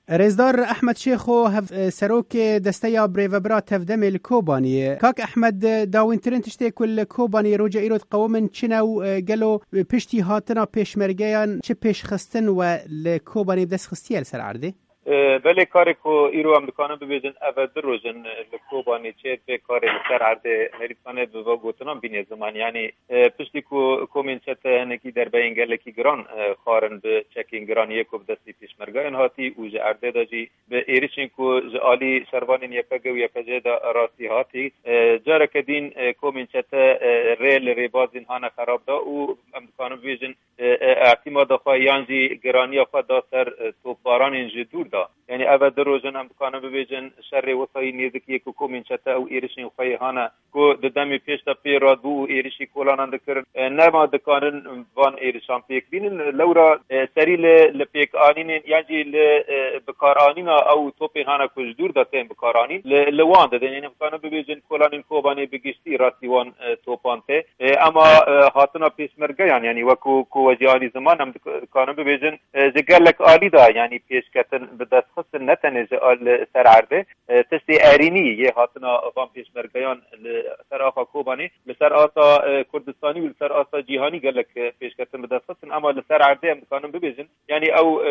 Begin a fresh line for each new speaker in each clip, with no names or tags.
رزدار احمد شیخو سروک دسته یا بریوبرا تفدم الکوبانی کاک احمد داوینترین تشتی کل کوبانی روجا ایرود قومن چنو گلو پشتی هاتنا پیشمرگیان چه پیش خستن و لکوبانی دست خستیه لسر عرده؟
بله کاری که ایرو هم دکانه ببیزن اول روزن لکوبانی چه به کاری لسر عرده هریفانه به گوتنام بینی زمان یعنی پشتی که کومینچت هنکی در به انگلکی گران خارن به چکین گران یکو بدستی پیشمرگیان هاتی و جه عرده دا جی به ایریشین که جعالی سروانین یپگه و یپجه دا راستی هاتی جاره کدین کومینچت ریل ریبازین هانه خراب دا و هم دکانه ببیزن اعتماد خواه یانجی گرانی خواه دا سر توپاران انجی دور دا یعنی اول دروژن هم دکانه ببیجن شر وصایی نیزکی که کومینچتا او ایرشین خواه هانه که دمی پیش تا پی راد بو و ایرشی کولانان دکرن نما دکانن وان ایرشان پیک بینن لورا سری لپیک آنین یعنی بکار آنین او توپی هانه کج دور دا تیم بکار آنین لوان دادن یعنی دکانه ببیجن کولانین کوبانی بگشتی راستی وان توپان ته اما هاتنا پیش مرگیان یعنی وکو وجیانی زمان هم دکانه ببیجن زگرلک آلی دا یعنی پیش کتن بدست خصن نتنه جعال سر عرده تشتی ارینی یه هاتنا وان پیش مرگیان سر آقا کوبانی لسر آسا کردستانی و لسر آسا جیهانی گلک پیش کتن بدست خصن اما لسر عرده هم دکانه ببیجن یعنی او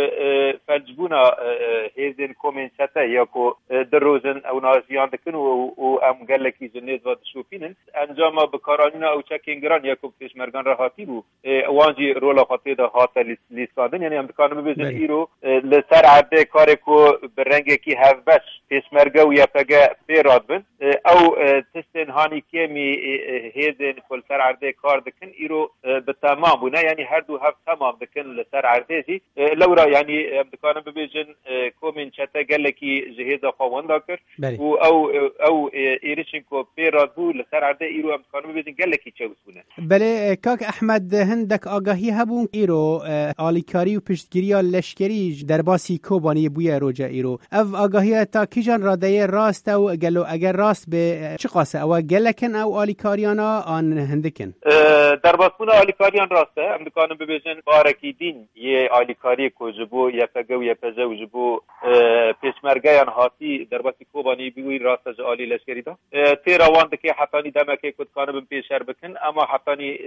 فلجبونا هیزین کومینچتا یا کو در روزن او نازیان دکن و ام گلکی جنیز و دشوفینن انجام بکارانینا او چکینگران یا کو پیش مرگان را هاتی بو وانجی رولا خاطی دا هاتا لیسادن یعنی هم دکانه ببیجن ایرو لسر عرده کاری که برنگه کی هفبش پیشمرگه و یپگه پیراد بند او تستن هانی که می هیدن کل سر عرده کار دکن ایرو به تمام بونه یعنی هر دو هفت تمام دکن لسر عرده جی لورا یعنی امدکانه ببیجن کومین چتا گله کی جهیزا خواهنده کر و او ایرشن که پیراد بو لسر عرده ایرو امدکانه ببیجن گله کی چه بسونه.
بله کاک احمد هندک آگاهی هبون ایرو آلیکاری و پشتگیری لشکری در باسی کوبانی بویا روجا ایرو او آگاهی تا کیجان راده راست او گلو اگر راست به چه قاسه او گلکن او آلیکاریانا آن هندکن
در باسمون آلیکاریان راسته امدکانم ببیجن بارکی دین یه آلیکاری که جبو یپگه و یپجه و جبو پیشمرگیان هاتی در باسی کوبانی بیوی راسته جعالی لشکری دا تیراوان دکی حتانی دمکی کدکانم پیشر بکن اما حتانی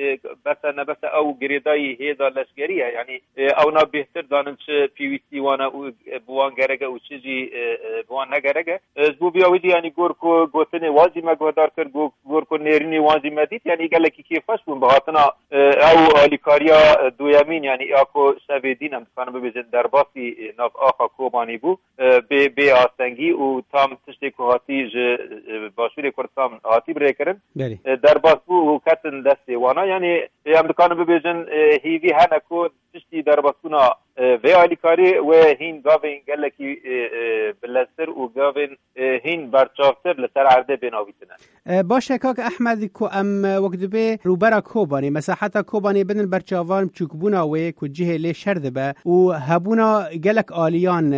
بس او گریدای هیدا لشکریه یعنی اونا بهتر دانن چه پیویستی وانا بوان گرگه و چیزی بوان نگرگه زبو بیاویدی یعنی گورکو گوتنه وازی مگودار کرد گورکو نیرینی وازی مدید یعنی گلکی کیفاش بون بهاتنا او آلیکاریا دویمین یعنی اکو سویدین هم دکانه ببیزن در باسی ناف آخا کوبانی بو به آستنگی و تام تشتی که هاتی باشوری کردستان هاتی بره کرن در باس بو کتن دستی وانا یعنی هم دکانه ببیزن هیوی هنکو تشتی در باسونا و آلیکاری و هین گاوین گلکی بلستر و گاوین هین برچافتر لسر عرده بناویتنن.
باشه کاک احمد کو ام وقت به روبرا کوبانی مساحت کوبانی بدن برچاوان چوکبونا و کجه لی شرد به و هبونا گلک آلیان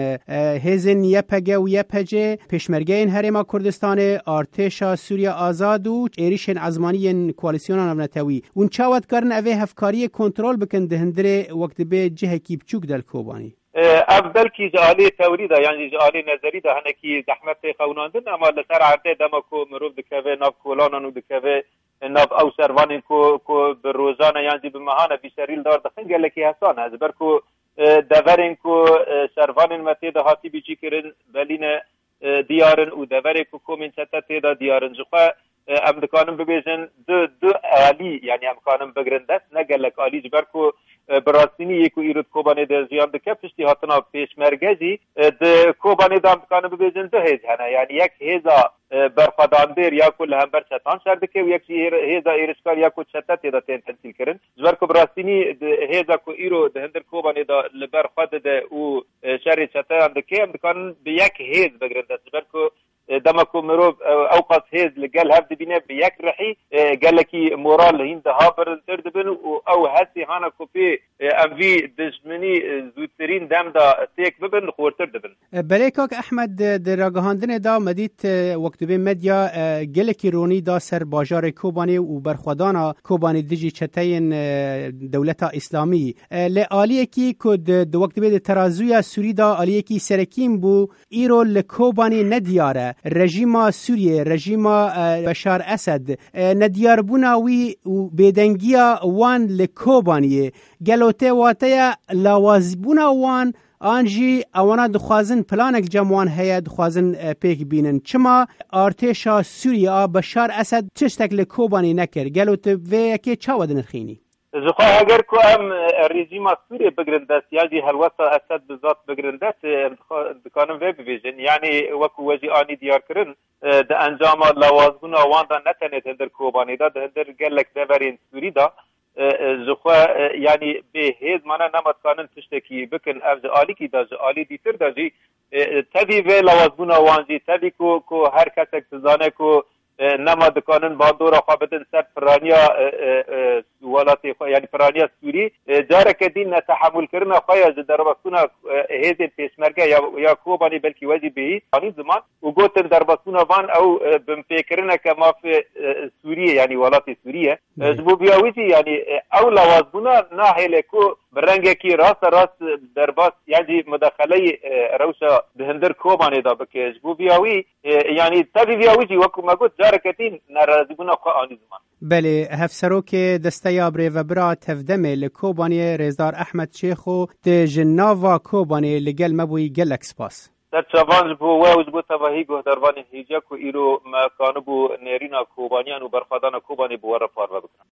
هزن یپگه و یپجه پشمرگین هرما کردستان ارتشا سوریا آزاد و ایریشن ازمانی کوالیسیون نتوی اون چاوت کارن اوه هفکاری کنترل بکن دهندره وقت به جه کیپچوک دل کوبانی
افضل کی جعالی توریده یعنی جعالی نظری ده هنکی زحمت خوناندن اما لسر عرده دمکو مروف دکوه ناف کولانانو دکوه ناف او سروانین کو بروزانه یعنی بمهانه بیشتریل دار دخن گلکی حسانه از برکو دورین کو سروانین متی ده هاتی بیچی کرن بلین دیارن و دورین کو کومین چتا تیدا دیارن جخوا امدکانم ببیزن دو عالی یعنی امکانم بگرن دست نگلک عالی جبرکو براستینی یکو ایرود کوبانی در زیان دکه پشتی هاتنا پیش مرگزی ده کوبانی دا امکانم ببیزن دو هیز هنه یعنی یک هیزا برخداندیر یا کل هم بر چتان شرده و یک هیزا ایرشکار یا کل چتا تیدا تین تنسیل کرن جبرکو براستینی هیزا کو ایرو ده هندر کوبانی دا لبرخد ده او شر چتا اندکه امکان به یک هیز بگرن دست جبرکو دمکو مروب اوقات هیز لگل هفت بینه به یک رحی گلکی مورال هین ده ها برنتر دبن او هستی هانا کپی ام في دجمنی زودترین دم دا تیک ببن خورتر دبن.
بله کاک احمد در راگهاندن دا مدید وقت به مدیا گلکی رونی دا سر باجار کوبانی و برخودانا کوبانی دیجی چتین دولت اسلامی لعالیه کی کد وقت به ترازوی سوری دا آلیه کی سرکیم بو ایرو لکوبانی ندیاره رژیم سوریه رژیم بشار اسد ندیار بوناوی و بیدنگیا وان لکوبانیه گلوته واته لوازبونا وان آنجی اوانا دخوازن پلانک جمعان هیا دخوازن پیک بینن چما ارتشا سوریا بشار اسد تشتک لکوبانی نکر گلوته وی که چاود نرخینی
زخوا اگر کو ام رژیم سوریه بگرندست یعنی هلوسا اسد بذات بگرندست دکانم وی ببیجن یعنی وکو وجی آنی دیار کرن ده انجام لوازبون آوان دا نتنید هندر کوبانی دا ده هندر گلک دورین سوری دا زخوا یعنی به هیز مانا نمت کانن تشتکی بکن افز آلی کی دا آلی دیتر دا جی تدی وی لوازبون آوان جی تدی کو هر کسک تزانه کو نما دکانن باندورا خوابدن سر پرانیا ولاتی یعنی پرانیا سوری جاره که دین نتحمل کرنا خواهی از دربستونا هیزن پیشمرگه یا کوبانی بلکی وزی بهی آنی زمان و گوتن دربستونا وان او بمفکرنا که ما فی سوریه یعنی ولاتی سوریه زبو بیاویزی یعنی او لوازبونا ناحیل کو برنگه کی راست درباس یعنی مداخله روشا بهندر کوبانی دا بکه زبو بیاوی یعنی تبی بیاویزی وکو مگوت جاره که دین نرازبونا خواه آنی زمان
بله هفسروک دستیابره و برا تفدمه لکوبانی رزدار احمد شیخو ده جناوا کوبانی لگل مبوی گل اکسپاس
در چوانج بو وز بو تواهی گوه دروانی هیجا کو ایرو مکانو بو نیرینا کوبانیان و برخوادان کوبانی بو ورا پاروا بکنن